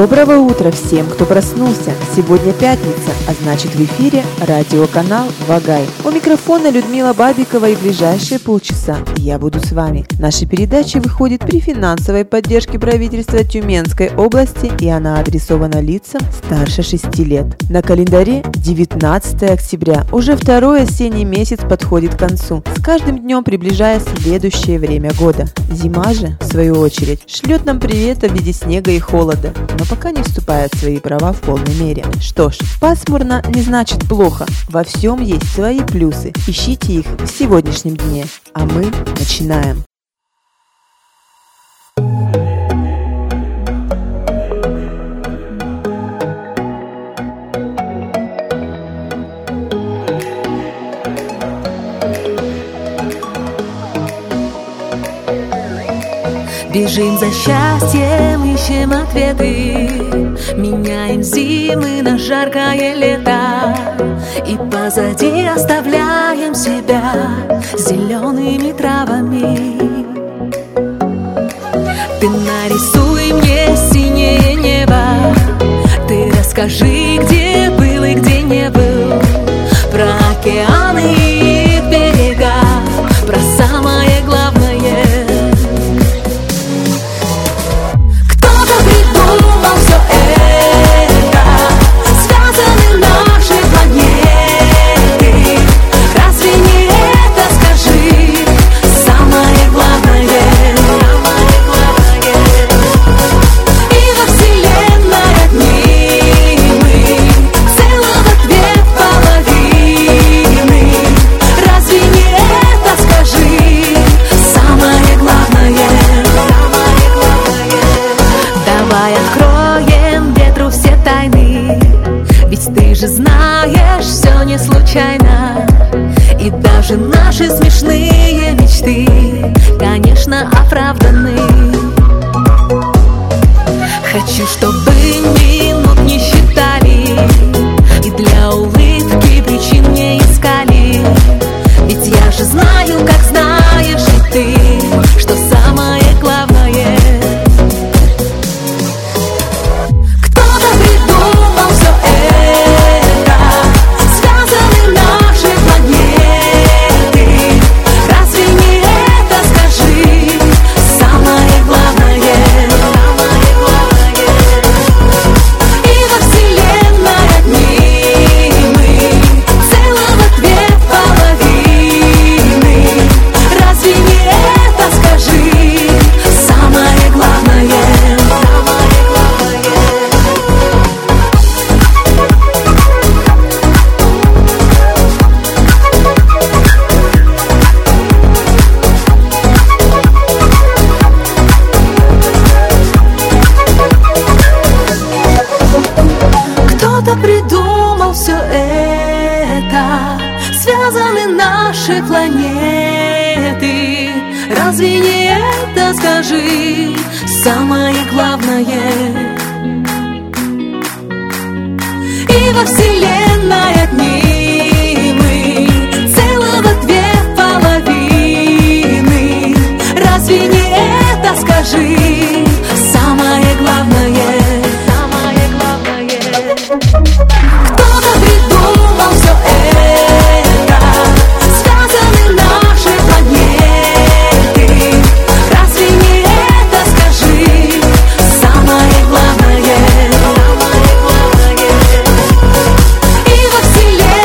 Доброго утра всем, кто проснулся. Сегодня пятница, а значит в эфире радиоканал Вагай. У микрофона Людмила Бабикова, и ближайшие полчаса я буду с вами. Наша передача выходит при финансовой поддержке правительства Тюменской области, и она адресована лицам старше 6 лет. На календаре 19 октября. Уже второй осенний месяц подходит к концу, с каждым днем приближая следующее время года. Зима же, в свою очередь, шлет нам привет в виде снега и холода, но пока не вступает в свои права в полной мере. Что ж, пасмурно не значит плохо. Во всем есть свои плюсы. Ищите их в сегодняшнем дне. А мы начинаем. Бежим за счастьем, ищем ответы, меняем зимы на жаркое лето, и позади оставляем себя зелеными травами. Ты нарисуй мне синее небо, ты расскажи, где был и где не был, про океаны и берега, про самое главное. Знаешь, все не случайно, и даже наши смешные мечты, конечно, оправданы. Хочу, чтобы минут не считали, и для улыбки причин не искали. Ведь я же знаю, как знаешь и ты, что самое главное. Придумал все это, связаны наши планеты. Разве не это, скажи, самое главное? И во вселенной одни мы, целого две половины. Разве не это, скажи, самое главное? Кто-то придумал все это, связаны наши планеты. Разве не это, скажи, самое главное? И во вселенной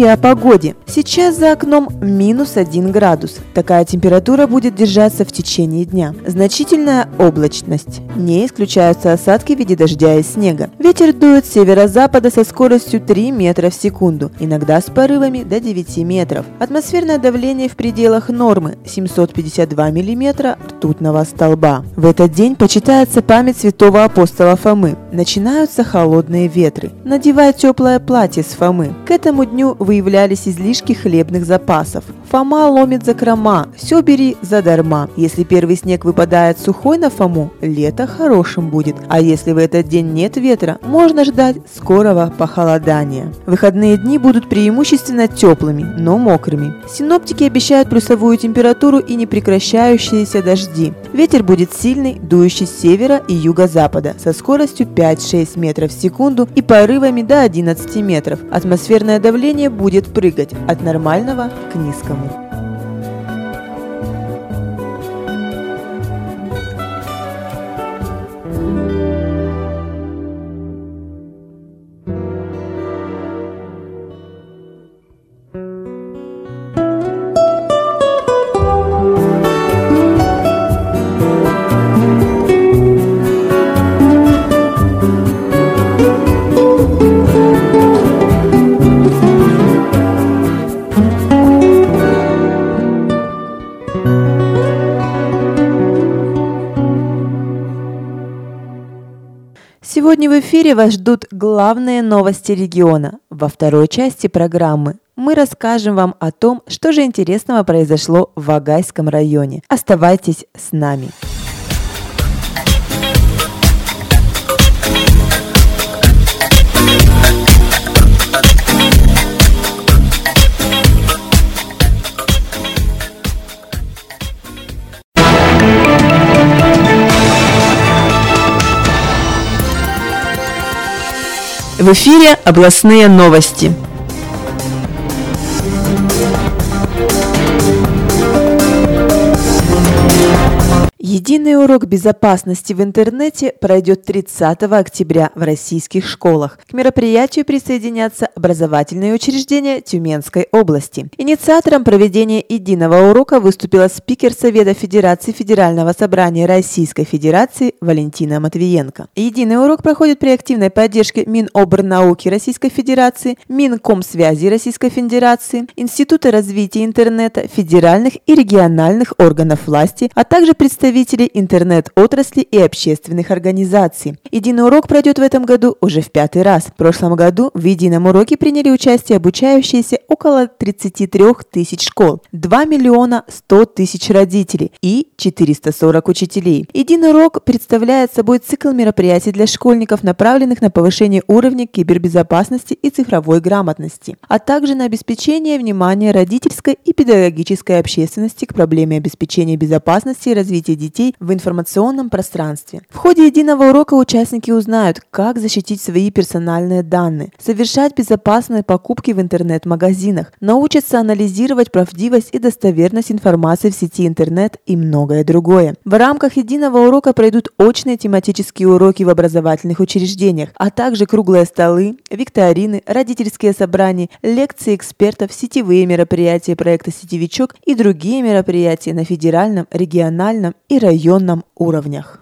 о погоде. Сейчас за окном -1 градус. Такая температура будет держаться в течение дня. Значительная облачность. Не исключаются осадки в виде дождя и снега. Ветер дует с северо-запада со скоростью 3 метра в секунду, иногда с порывами до 9 метров. Атмосферное давление в пределах нормы 752 миллиметра ртутного столба. В этот день почитается память святого апостола Фомы. Начинаются холодные ветры. Надевай теплое платье с Фомы. К этому дню выявлялись излишки хлебных запасов. Фома ломит закрома, все бери задарма. Если первый снег выпадает сухой на Фому, лето хорошим будет. А если в этот день нет ветра, можно ждать скорого похолодания. Выходные дни будут преимущественно теплыми, но мокрыми. Синоптики обещают плюсовую температуру и непрекращающиеся дожди. Ветер будет сильный, дующий с севера и юго-запада, со скоростью 5-6 метров в секунду и порывами до 11 метров. Атмосферное давление будет прыгать от нормального к низкому. Сегодня в эфире вас ждут главные новости региона. Во второй части программы мы расскажем вам о том, что же интересного произошло в Вагайском районе. Оставайтесь с нами. В эфире областные новости. Единый урок безопасности в интернете пройдет 30 октября в российских школах. К мероприятию присоединятся образовательные учреждения Тюменской области. Инициатором проведения единого урока выступила спикер Совета Федерации Федерального собрания Российской Федерации Валентина Матвиенко. Единый урок проходит при активной поддержке Минобрнауки Российской Федерации, Минкомсвязи Российской Федерации, Института развития интернета, федеральных и региональных органов власти, а также представителей интернет-отрасли и общественных организаций. Единый урок пройдет в этом году уже в 5-й раз. В прошлом году в едином уроке приняли участие обучающиеся около 33 тысяч школ, 2 миллиона 100 тысяч родителей и 440 учителей. Единый урок представляет собой цикл мероприятий для школьников, направленных на повышение уровня кибербезопасности и цифровой грамотности, а также на обеспечение внимания родительской и педагогической общественности к проблеме обеспечения безопасности и развития детей в информационном пространстве. В ходе единого урока участники узнают, как защитить свои персональные данные, совершать безопасные покупки в интернет-магазинах, научатся анализировать правдивость и достоверность информации в сети интернет и многое другое. В рамках единого урока пройдут очные тематические уроки в образовательных учреждениях, а также круглые столы, викторины, родительские собрания, лекции экспертов, сетевые мероприятия проекта «Сетевичок» и другие мероприятия на федеральном, региональном и районном уровнях.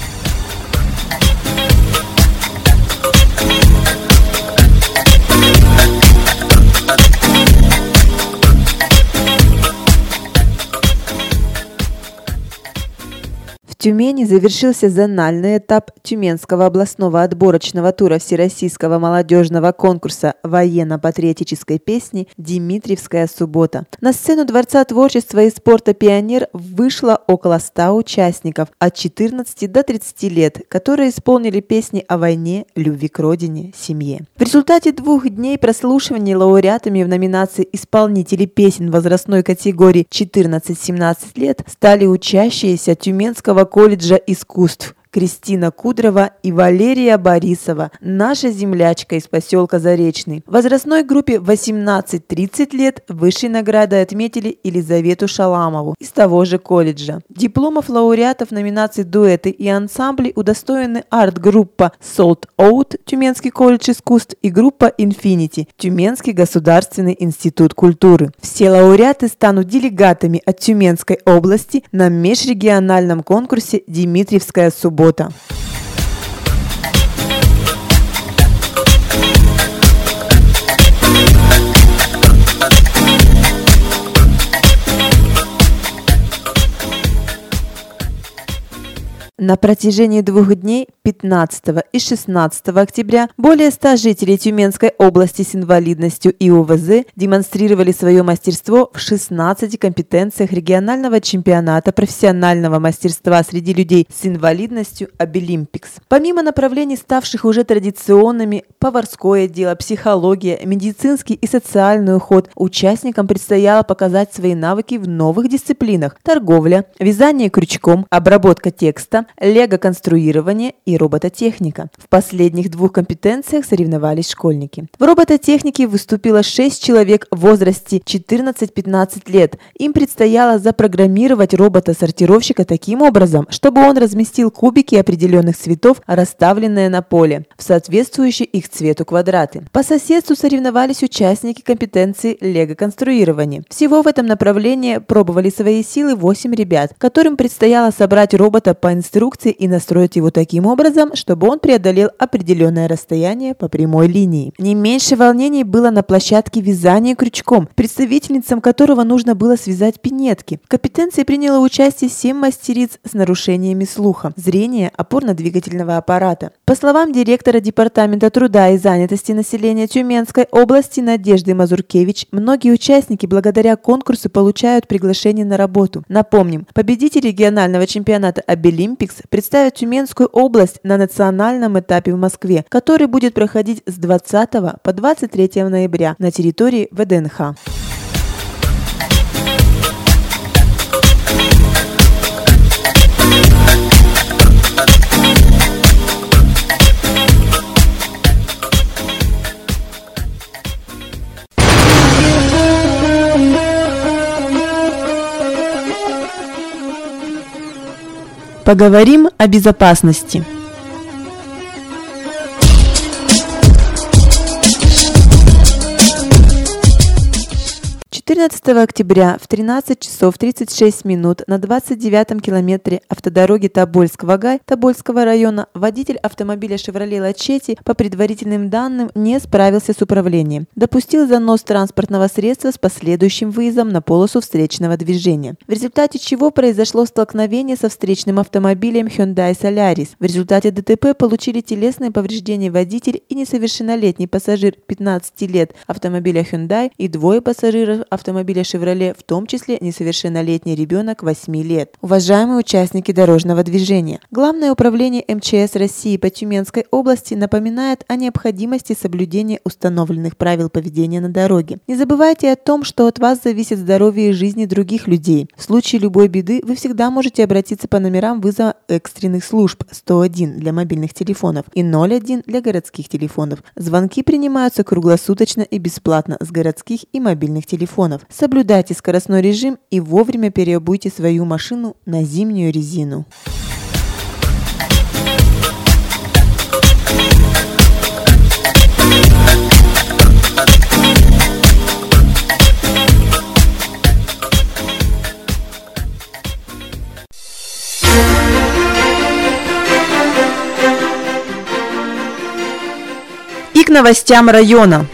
В Тюмени завершился зональный этап Тюменского областного отборочного тура Всероссийского молодежного конкурса военно-патриотической песни «Димитриевская суббота». На сцену Дворца творчества и спорта «Пионер» вышло около 100 участников от 14 до 30 лет, которые исполнили песни о войне, любви к родине, семье. В результате 2 дней прослушивания лауреатами в номинации «Исполнители песен возрастной категории 14-17 лет» стали учащиеся Тюменского колледжа искусств Кристина Кудрова и Валерия Борисова, наша землячка из поселка Заречный. В возрастной группе 18-30 лет высшей наградой отметили Елизавету Шаламову из того же колледжа. Дипломов лауреатов номинаций «Дуэты» и ансамбли удостоены арт-группа «Sold Out» Тюменский колледж искусств и группа «Infinity» Тюменский государственный институт культуры. Все лауреаты станут делегатами от Тюменской области на межрегиональном конкурсе «Димитриевская суббота». На протяжении 2 дней 15 и 16 октября более 100 жителей Тюменской области с инвалидностью и ОВЗ демонстрировали свое мастерство в 16 компетенциях регионального чемпионата профессионального мастерства среди людей с инвалидностью «Обилимпикс». Помимо направлений, ставших уже традиционными, поварское дело, психология, медицинский и социальный уход, участникам предстояло показать свои навыки в новых дисциплинах – торговля, вязание крючком, обработка текста, лего-конструирование и робототехника. В последних 2 компетенциях соревновались школьники. В робототехнике выступило 6 человек в возрасте 14-15 лет. Им предстояло запрограммировать робота-сортировщика таким образом, чтобы он разместил кубики определенных цветов, расставленные на поле, в соответствующие их цвету квадраты. По соседству соревновались участники компетенции лего-конструирования. Всего в этом направлении пробовали свои силы 8 ребят, которым предстояло собрать робота по инструкции и настроить его таким образом, чтобы он преодолел определенное расстояние по прямой линии. Не меньше волнений было на площадке вязания крючком, представительницам которого нужно было связать пинетки. В компетенции приняло участие 7 мастериц с нарушениями слуха, зрения, опорно-двигательного аппарата. По словам директора Департамента труда и занятости населения Тюменской области Надежды Мазуркевич, многие участники благодаря конкурсу получают приглашение на работу. Напомним, победитель регионального чемпионата «Обилимпикс» представит Тюменскую область на национальном этапе в Москве, который будет проходить с 20 по 23 ноября на территории ВДНХ. Поговорим о безопасности. 14 октября в 13 часов 36 минут на 29-м километре автодороги Тобольск-Вагай Тобольского района водитель автомобиля «Шевроле Лачетти» по предварительным данным не справился с управлением. Допустил занос транспортного средства с последующим выездом на полосу встречного движения, в результате чего произошло столкновение со встречным автомобилем Hyundai Solaris. В результате ДТП получили телесные повреждения водитель и несовершеннолетний пассажир 15 лет автомобиля Hyundai и 2 пассажиров автомобиля «Шевроле», в том числе несовершеннолетний ребенок 8 лет. Уважаемые участники дорожного движения, Главное управление МЧС России по Тюменской области напоминает о необходимости соблюдения установленных правил поведения на дороге. Не забывайте о том, что от вас зависит здоровье и жизни других людей. В случае любой беды вы всегда можете обратиться по номерам вызова экстренных служб 101 для мобильных телефонов и 01 для городских телефонов. Звонки принимаются круглосуточно и бесплатно с городских и мобильных телефонов. Соблюдайте скоростной режим и вовремя переобуйте свою машину на зимнюю резину. И к новостям района.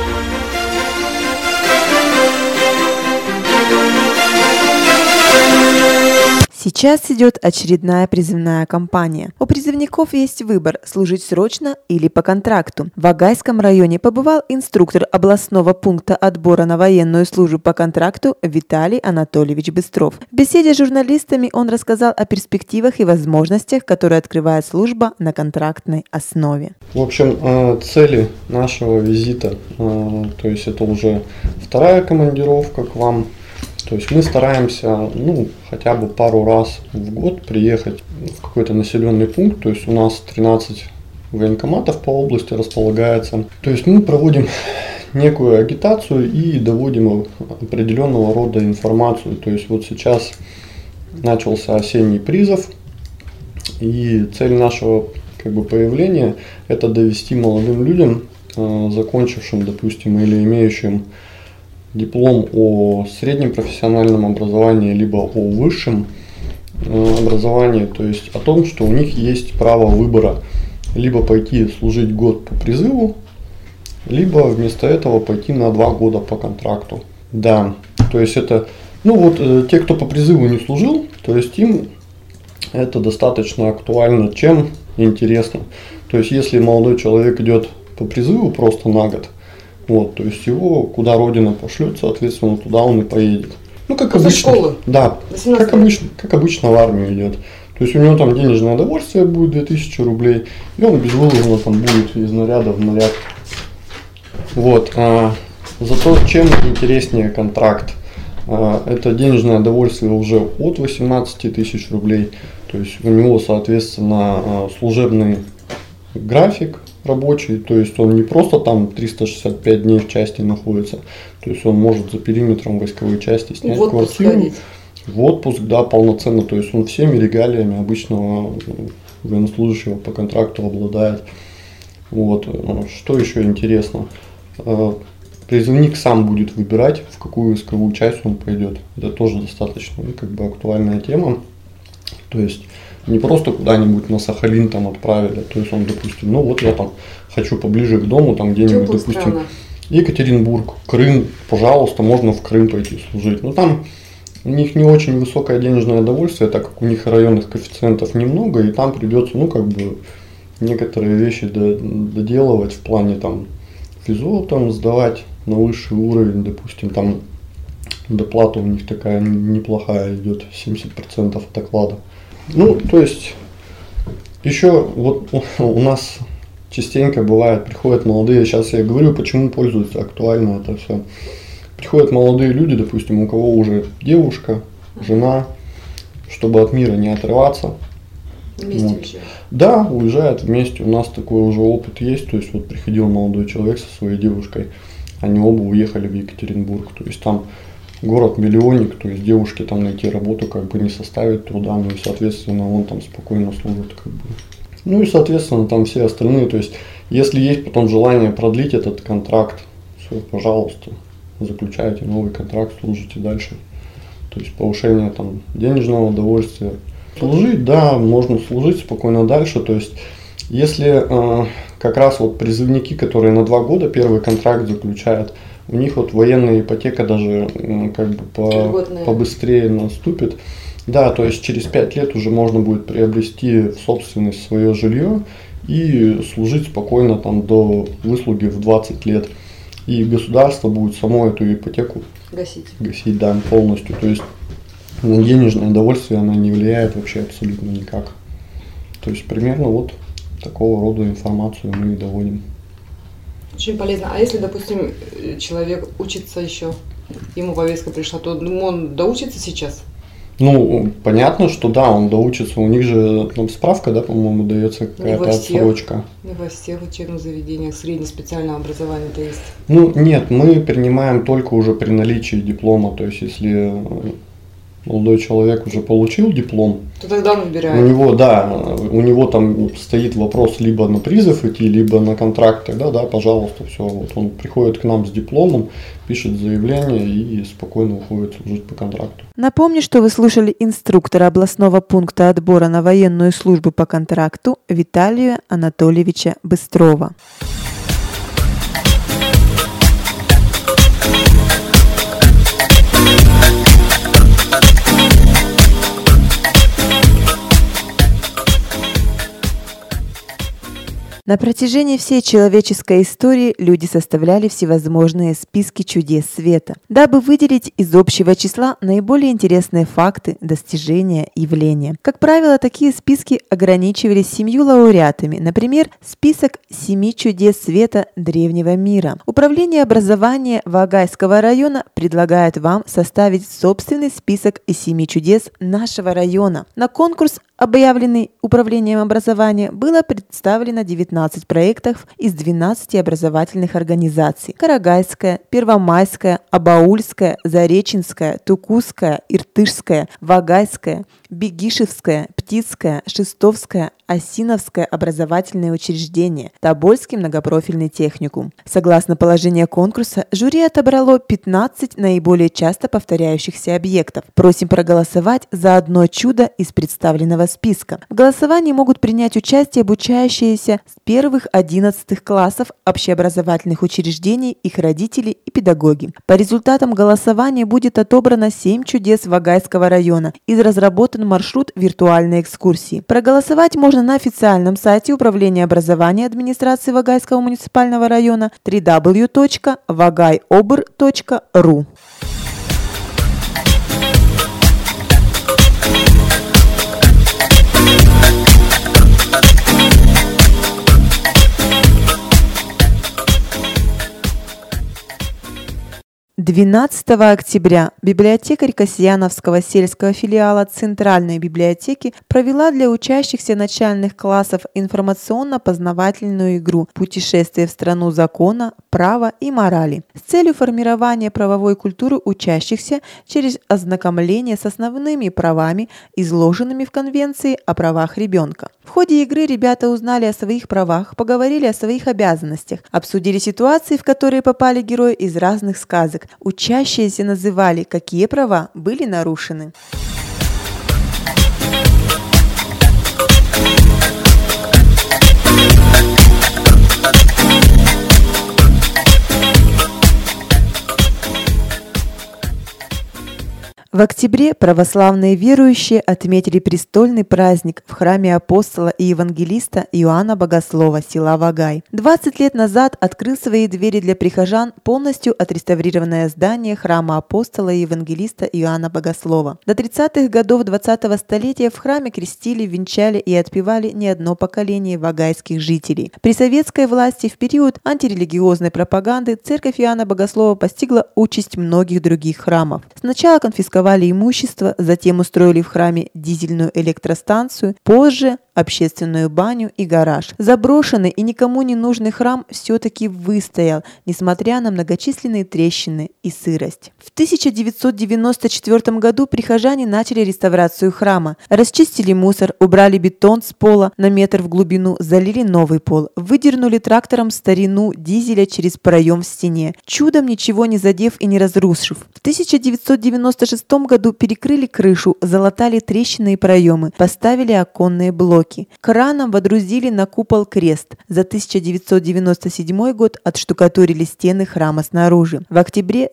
Сейчас идет очередная призывная кампания. У призывников есть выбор – служить срочно или по контракту. В Вагайском районе побывал инструктор областного пункта отбора на военную службу по контракту Виталий Анатольевич Быстров. В беседе с журналистами он рассказал о перспективах и возможностях, которые открывает служба на контрактной основе. В общем, цели нашего визита, то есть это уже вторая командировка к вам. То есть мы стараемся, хотя бы пару раз в год приехать в какой-то населенный пункт. То есть у нас 13 военкоматов по области располагается. То есть мы проводим некую агитацию и доводим определенного рода информацию. То есть вот сейчас начался осенний призыв, и цель нашего появления – это довести молодым людям, закончившим, допустим, или имеющим диплом о среднем профессиональном образовании, либо о высшем образовании, то есть о том, что у них есть право выбора, либо пойти служить год по призыву, либо вместо этого пойти на 2 года по контракту. Да, то есть это, те, кто по призыву не служил, то есть им это достаточно актуально, чем интересно. То есть если молодой человек идет по призыву просто на год, то есть его куда Родина пошлет, соответственно, туда он и поедет. Как обычно. Школы. Да, как обычно в армию идет. То есть у него там денежное удовольствие будет 2000 рублей, и он безвылазно там будет из наряда в наряд. Зато чем интереснее контракт? Это денежное удовольствие уже от 18 тысяч рублей. То есть у него, соответственно, служебный график рабочий, то есть он не просто там 365 дней в части находится, то есть он может за периметром войсковой части снять квартиру, в отпуск, да, полноценно, то есть он всеми регалиями обычного военнослужащего по контракту обладает. Что еще интересно? Призывник сам будет выбирать, в какую войсковую часть он пойдет. Это тоже достаточно актуальная тема. То есть не просто куда-нибудь на Сахалин там отправили, то есть он, допустим, я там хочу поближе к дому, там где-нибудь, допустим, Екатеринбург, Крым, пожалуйста, можно в Крым пойти служить. Там у них не очень высокое денежное удовольствие, так как у них районных коэффициентов немного, и там придется, некоторые вещи доделывать в плане там физо там сдавать на высший уровень, допустим, там доплата у них такая неплохая идет, 70% от оклада. То есть еще у нас частенько бывает, приходят молодые, сейчас я говорю, почему пользуются актуально это все. Приходят молодые люди, допустим, у кого уже девушка, жена, чтобы от мира не отрываться. Вместе уезжают? Да, уезжают вместе. У нас такой уже опыт есть. То есть приходил молодой человек со своей девушкой, они оба уехали в Екатеринбург. То есть там город-миллионник, то есть девушке там найти работу не составит труда, и соответственно он там спокойно служит и соответственно там все остальные, то есть если есть потом желание продлить этот контракт, все, пожалуйста, заключаете новый контракт, служите дальше. То есть повышение там денежного удовольствия. Служить, да, можно служить спокойно дальше, то есть если как раз призывники, которые на 2 года первый контракт заключают, у них военная ипотека даже побыстрее наступит. Да, то есть через 5 лет уже можно будет приобрести в собственность свое жилье и служить спокойно там до выслуги в 20 лет. И государство будет само эту ипотеку гасить, да, полностью. То есть на денежное удовольствие она не влияет вообще абсолютно никак. То есть примерно такого рода информацию мы и доводим. Очень полезно. А если, допустим, человек учится еще, ему повестка пришла, то он доучится сейчас? Понятно, что да, он доучится. У них же там справка, да, по-моему, дается какая-то отсрочка. Не во всех учебных заведениях среднеспециального образования-то есть. Нет, мы принимаем только уже при наличии диплома. То есть, если молодой человек уже получил диплом, то тогда он выбирает. У него там стоит вопрос либо на призыв идти, либо на контракт, тогда да, пожалуйста, все. Он приходит к нам с дипломом, пишет заявление и спокойно уходит служить по контракту. Напомню, что вы слушали инструктора областного пункта отбора на военную службу по контракту Виталия Анатольевича Быстрова. На протяжении всей человеческой истории люди составляли всевозможные списки чудес света, дабы выделить из общего числа наиболее интересные факты, достижения, явления. Как правило, такие списки ограничивались 7 лауреатами, например, список 7 чудес света древнего мира. Управление образования Вагайского района предлагает вам составить собственный список из 7 чудес нашего района. На конкурс, объявленный Управлением образования, было представлено 19 проектов из 12 образовательных организаций: Карагайская, Первомайская, Абаульская, Зареченская, Тукусская, Иртышская, Вагайская, Бегишевская, Птицкая, Шестовская, Осиновское образовательное учреждение, Тобольский многопрофильный техникум. Согласно положению конкурса, жюри отобрало 15 наиболее часто повторяющихся объектов. Просим проголосовать за одно чудо из представленного списка. В голосовании могут принять участие обучающиеся с первых 11 классов общеобразовательных учреждений, их родители и педагоги. По результатам голосования будет отобрано 7 чудес Вагайского района и разработан маршрут виртуальной экскурсии. Проголосовать можно на официальном сайте Управления образования администрации Вагайского муниципального района www.vagaiobr.ru. «12 октября библиотекарь Касьяновского сельского филиала Центральной библиотеки провела для учащихся начальных классов информационно-познавательную игру «Путешествие в страну закона, права и морали» с целью формирования правовой культуры учащихся через ознакомление с основными правами, изложенными в Конвенции о правах ребенка. В ходе игры ребята узнали о своих правах, поговорили о своих обязанностях, обсудили ситуации, в которые попали герои из разных сказок. Учащиеся называли, какие права были нарушены. В октябре православные верующие отметили престольный праздник в храме апостола и евангелиста Иоанна Богослова, села Вагай. 20 лет назад открыл свои двери для прихожан полностью отреставрированное здание храма апостола и евангелиста Иоанна Богослова. До 30-х годов 20-го столетия в храме крестили, венчали и отпевали не одно поколение вагайских жителей. При советской власти в период антирелигиозной пропаганды церковь Иоанна Богослова постигла участь многих других храмов. Сначала конфисковали имущество, затем устроили в храме дизельную электростанцию, позже общественную баню и гараж. Заброшенный и никому не нужный храм все-таки выстоял, несмотря на многочисленные трещины и сырость. В 1994 году прихожане начали реставрацию храма. Расчистили мусор, убрали бетон с пола на метр в глубину, залили новый пол, выдернули трактором старину дизеля через проем в стене, чудом ничего не задев и не разрушив. В 1996 году перекрыли крышу, залатали трещины и проемы, поставили оконные блоки. Краном водрузили на купол крест. За 1997 год отштукатурили стены храма снаружи. В октябре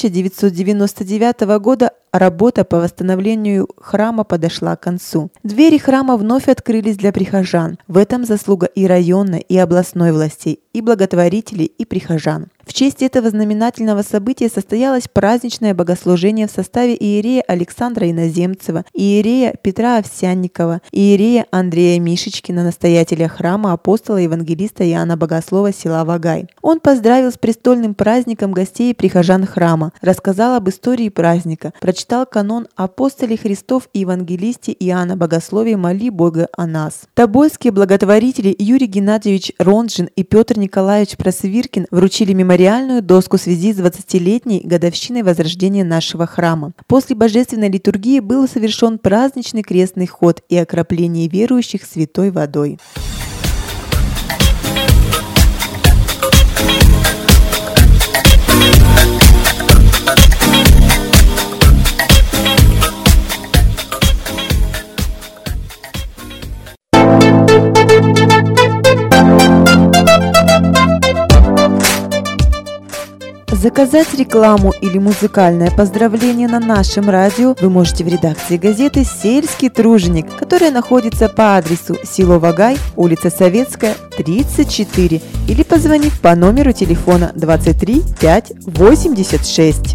1999 года работа по восстановлению храма подошла к концу. Двери храма вновь открылись для прихожан. В этом заслуга и районной, и областной властей, и благотворителей, и прихожан. В честь этого знаменательного события состоялось праздничное богослужение в составе иерея Александра Иноземцева, иерея Петра Овсянникова, иерея Андрея Мишечкина, настоятеля храма апостола евангелиста Иоанна Богослова села Вагай. Он поздравил с престольным праздником гостей и прихожан храма, рассказал об истории праздника, прочитал канон «Апостоле Христов и евангелисте Иоанна Богослове, моли Бога о нас». Тобольские благотворители Юрий Геннадьевич Ронджин и Петр Николаевич Просвиркин вручили мемориальную доску в связи с 20-летней годовщиной возрождения нашего храма. После божественной литургии был совершен праздничный крестный ход и окропление верующих святой водой. Заказать рекламу или музыкальное поздравление на нашем радио вы можете в редакции газеты «Сельский труженик», которая находится по адресу село Вагай, улица Советская, 34, или позвонив по номеру телефона 23 5 86.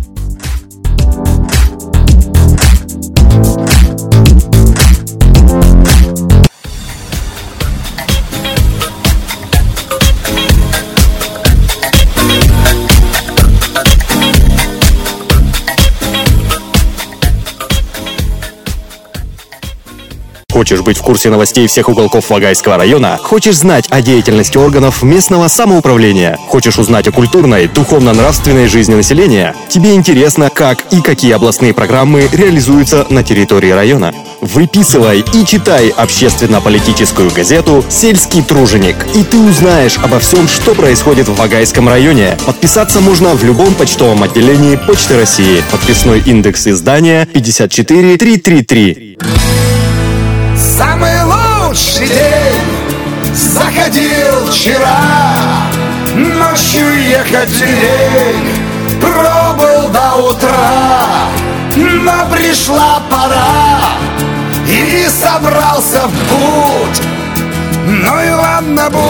Хочешь быть в курсе новостей всех уголков Вагайского района? Хочешь знать о деятельности органов местного самоуправления? Хочешь узнать о культурной, духовно-нравственной жизни населения? Тебе интересно, как и какие областные программы реализуются на территории района? Выписывай и читай общественно-политическую газету «Сельский труженик», и ты узнаешь обо всем, что происходит в Вагайском районе. Подписаться можно в любом почтовом отделении Почты России. Подписной индекс издания 54333. Самый лучший день заходил вчера, ночью ехать лень, пробыл до утра, но пришла пора, и собрался в путь. Ну и ладно, будь.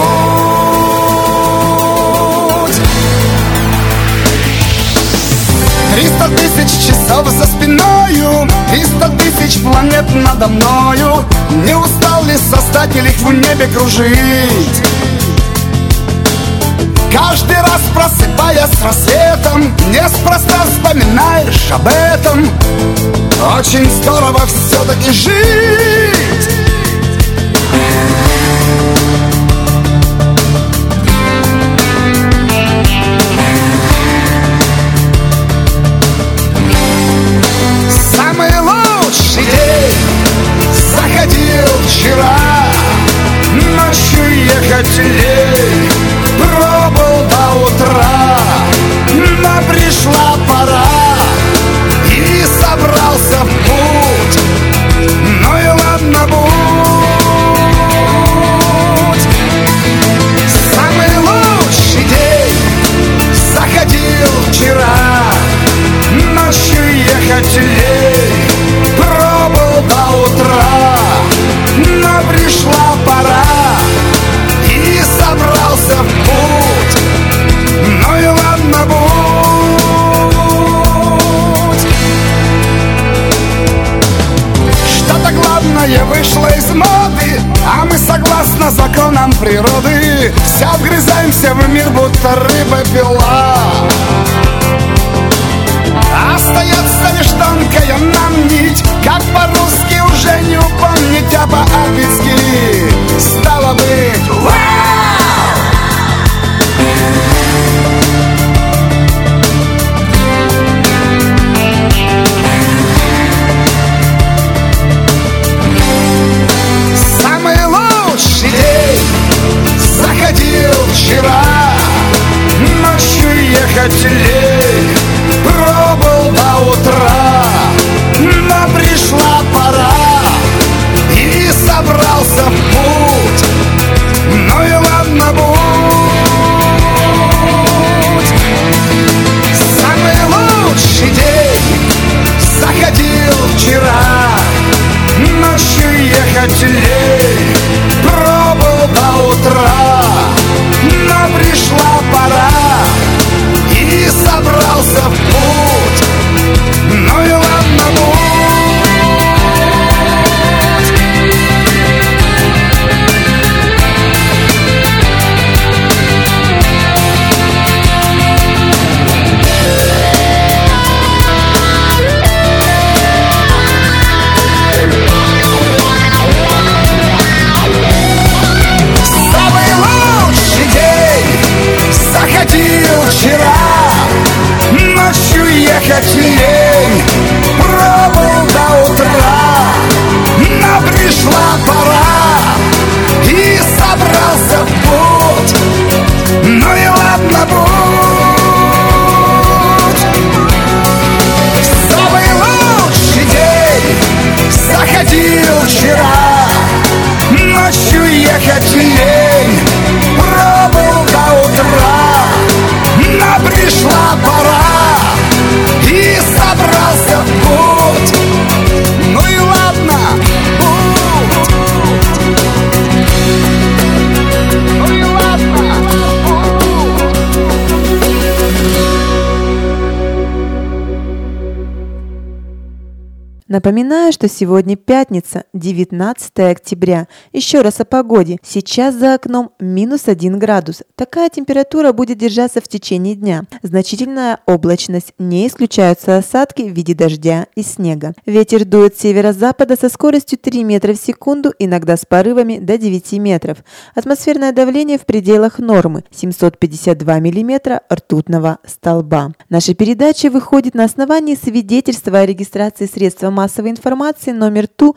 300 тысяч часов за спиною, 300 тысяч планет надо мною. Не устал ли создатель их в небе кружить? Каждый раз просыпаясь с рассветом, неспроста вспоминаешь об этом. Очень здорово все-таки жить. Самый лучший день заходил вчера, ночью ехать лень, пробыл до утра, но пришла пора, и собрался в путь. Ну и ладно, будь. Самый лучший день заходил вчера, ночью ехать лень, пробыл до утра, но пришла пора, и собрался в путь. Ну и ладно, будь. Что-то главное вышло из моды, а мы согласно законам природы все вгрызаемся в мир, будто рыба-пила. Остается лишь тонкая нам нить, как по-русски уже не упомнить, а по-альпински стало быть вау! Самый лучший день заходил вчера, ночью ехать Напоминаю, что сегодня пятница, 19 октября. Еще раз о погоде. Сейчас за окном -1 градус. Такая температура будет держаться в течение дня. Значительная облачность, не исключаются осадки в виде дождя и снега. Ветер дует с северо-запада со скоростью 3 метра в секунду, иногда с порывами до 9 метров. Атмосферное давление в пределах нормы – 752 миллиметра ртутного столба. Наша передача выходит на основании свидетельства о регистрации средства массовой информации номер ТУ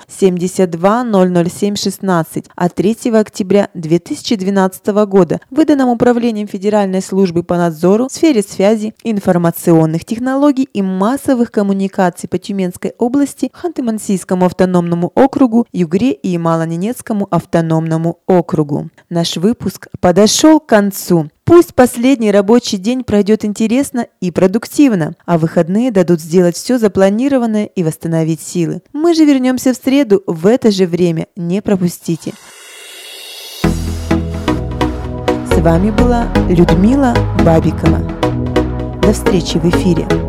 7200716 от 3 октября 2012 года, выданном Управлением Федеральной службы по надзору в сфере связи, информационных технологий и массовых коммуникаций по Тюменской области, Ханты-Мансийскому автономному округу, Югре и Ямало-Ненецкому автономному округу. Наш выпуск подошел к концу. Пусть последний рабочий день пройдет интересно и продуктивно, а выходные дадут сделать все запланированное и восстановить силы. Мы же вернемся в среду в это же время. Не пропустите. С вами была Людмила Бабикова. До встречи в эфире.